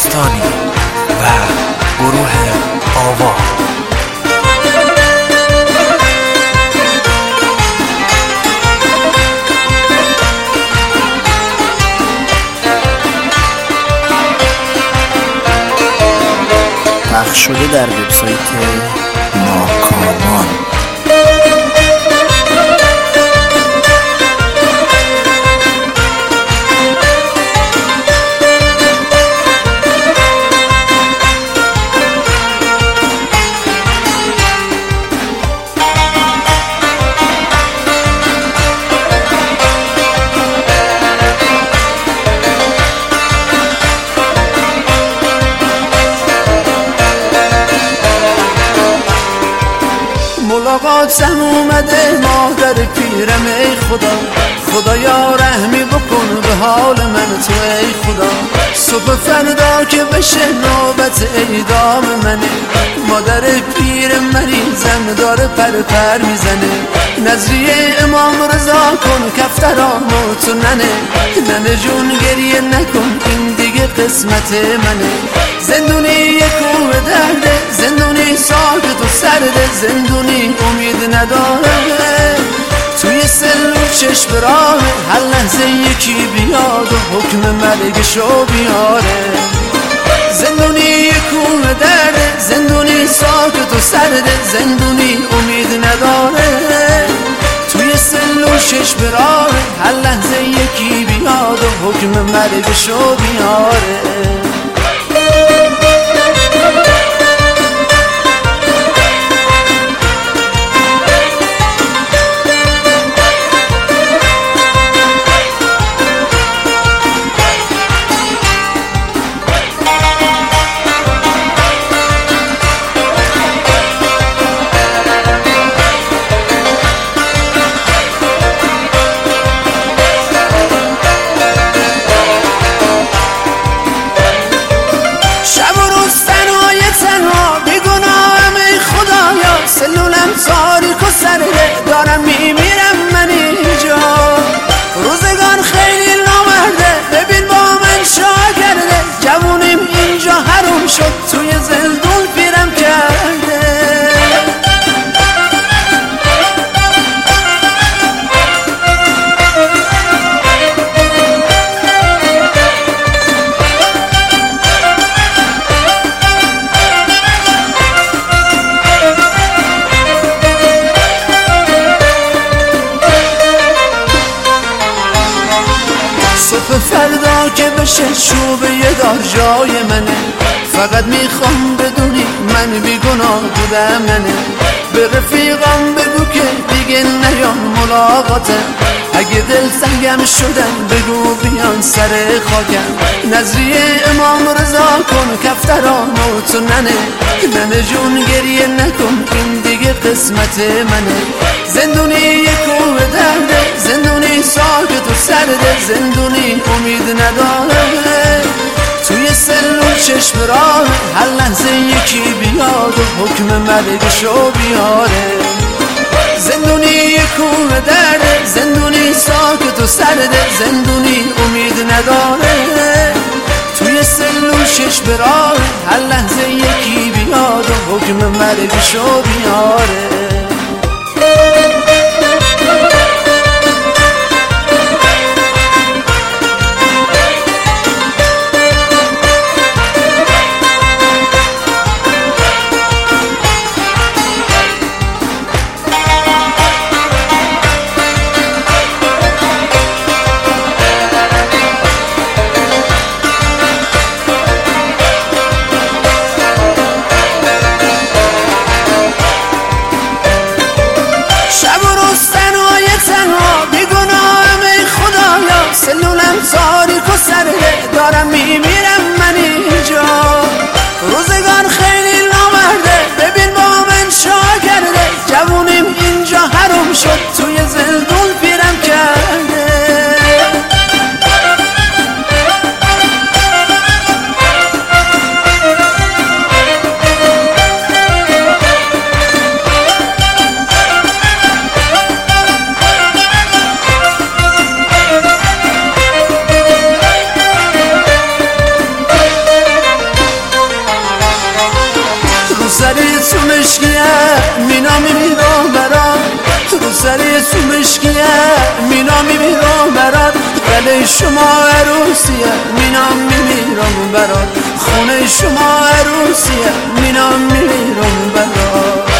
یزدانی و گروه آوا. پخش شده در وبسایت ناکامان. ملاقاتم اومده مادر پیرم، ای خدا خدایا رحمی بکن به حال من تو، ای خدا صبح فردا که بشه نوبت اعدام منه، مادر پیر مریضم داره پر میزنه، نظریه امام رضا کن کفترامو تو ننه جون گریه نکن این دیگه قسمت منه، زندونی یک کوه درده، زندونی ساکت و سرده، زندونی امید نداره توی سل و چشم راه، هر لحظه یکی بیاد و حکم مرگشو بیاره، زندونی یک کوه درده، زندونی ساکت و سرده، زندونی امید نداره توی سل و چشم راه، هر لحظه یکی بیاد و حکم مرگشو بیاره. سلولم تاریک و سرده دارم میمیرم من اینجا، روزگان خیلی نامرده ببین با من چا کرده، جوونیم اینجا حروم شد توی زندون پیرم کرده. صبح فردا که بشه چوب یه دار جای منه، فقط میخوام بدونی من بیگناه بودم منه، به رفیقام بگو که دیگه نیان ملاقاته، اگه دل سنگم شدن بگو بیان سر خاکم، نظریه امام رضا کن کفترامو تو ننه جون گریه نکن این دیگه قسمت منه، زندونی یک کوه درده، زندونی ساکت و سرده، زندونی امید نداره توی سل و چشم راه، هر لحظه یکی بیاد و حکم مرگشو بیاره، زندونی یک کوه درده، زندونی ساکت و سرده، زندونی امید نداره توی سل و چشم راه، هر لحظه یکی بیاد و حکم مرگشو بیاره. سومشکیه مینام میمیرم برات قلعه شما عروسیه مینام میمیرم برات خونه شما عروسیه مینام میمیرم برات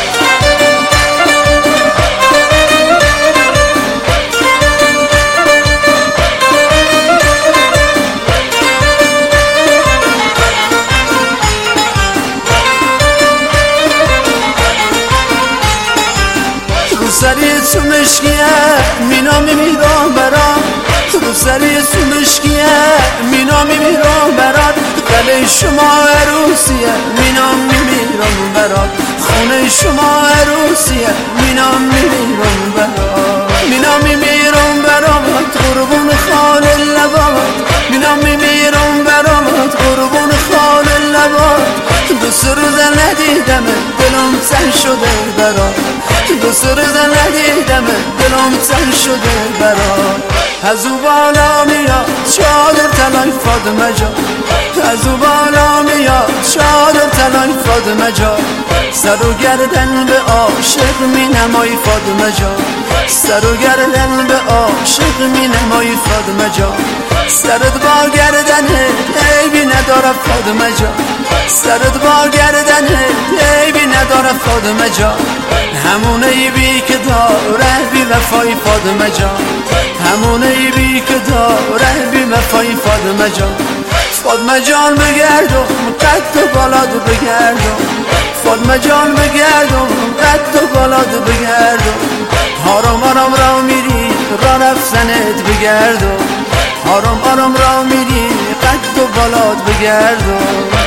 سری سومشکیه مینام میمیرم برات رو سری سومشکیه مینام میمیرم برات قلعه شما عروسیه مینام میمیرم برات خونه شما عروسیه مینام میمیرم برات مینام میمیرم برات قربون خال لبات مینام میمیرم برات قربون خال لبات دو روز ندیدم دلم تنگ شده برات دو روز ندیدم دلم تنگ شده برات از او بالا میاد چادر طلای فاطمه جان از او بالا میاد چادر طلای فاطمه جان سر و گردن به عاشق می نمایی فاطمه جان سر و گردن به عاشق می نمایی فاطمه جان سرت با گردنه عیبی نداره فاطمه جان سرت با گردنه عیبی نداره فاطمه جان همون عیبی که داره بی وفای فاطمه جان همون عیبی که داره بی وفای فاطمه جان فاطمه جان بگردم قد و بالاد بگردم فاطمه جان بگردم قد و بالاد بگردم آرام آرام را میری را رفتنت بگردم آرام آرام را میری قد و بالاد بگردم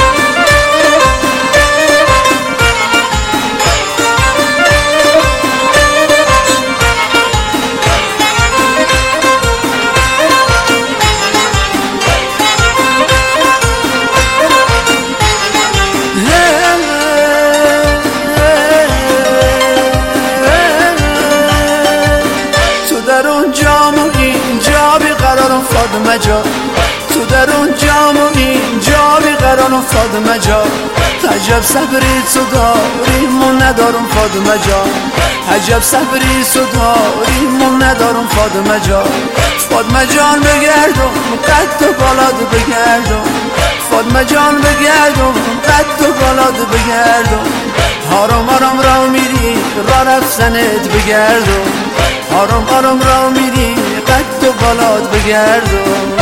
فاطمه جان تو در اون جام و اینجا بیقرارم فاطمه جان عجب صبری تو داری من ندارم فاطمه جان عجب صبری تو داری من ندارم فاطمه جان فاطمه جان بگردم قد و بالاد بگردم فاطمه جان بگردم قد و بالاد بگردم آرام آرام را میری را رفتنت بگردم آرام آرام را میری قد و بالاد بگردم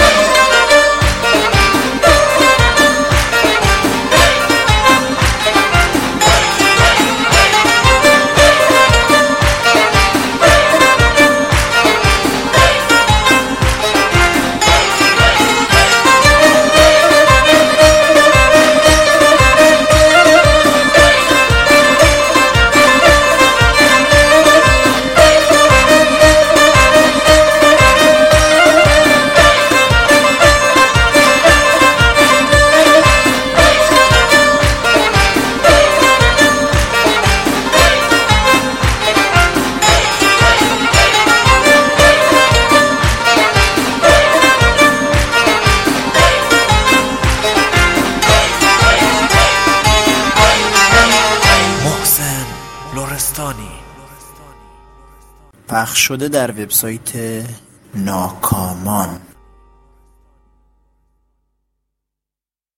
پخش شده در وبسایت ناکامان.